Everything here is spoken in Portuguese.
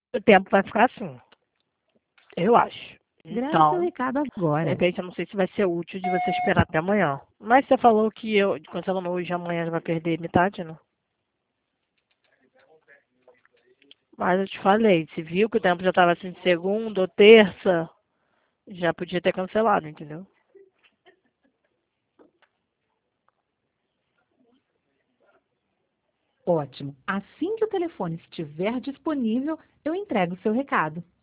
O tempo vai ficar assim, eu acho. Grave seu Então, recado de agora. repente, eu não sei se vai ser útil de você esperar até amanhã. Mas você falou que eu, cancelando hoje, amanhã já vai perder metade, né? Mas eu te falei, se viu que o tempo já estava assim de segunda ou terça, já podia ter cancelado, entendeu? Ótimo. Assim que o telefone estiver disponível, eu entrego o seu recado.